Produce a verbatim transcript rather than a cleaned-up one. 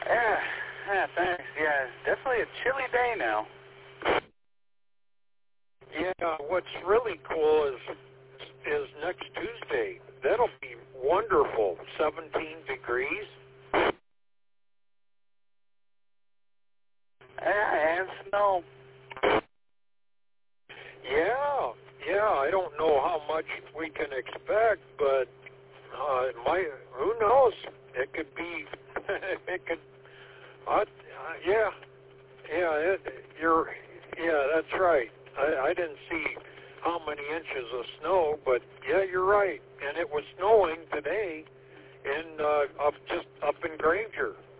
Yeah, yeah, thanks. Yeah, definitely a chilly day now. Yeah, what's really cool is is next Tuesday. That'll be wonderful. seventeen degrees. Yeah, and snow. Yeah, yeah. I don't know how much we can expect, but uh, it might. Who knows? It could be. it could. Uh, uh, yeah, yeah. It, you're. Yeah, that's right. I, I didn't see how many inches of snow, but yeah, you're right. And it was snowing today in uh, up just up in Granger.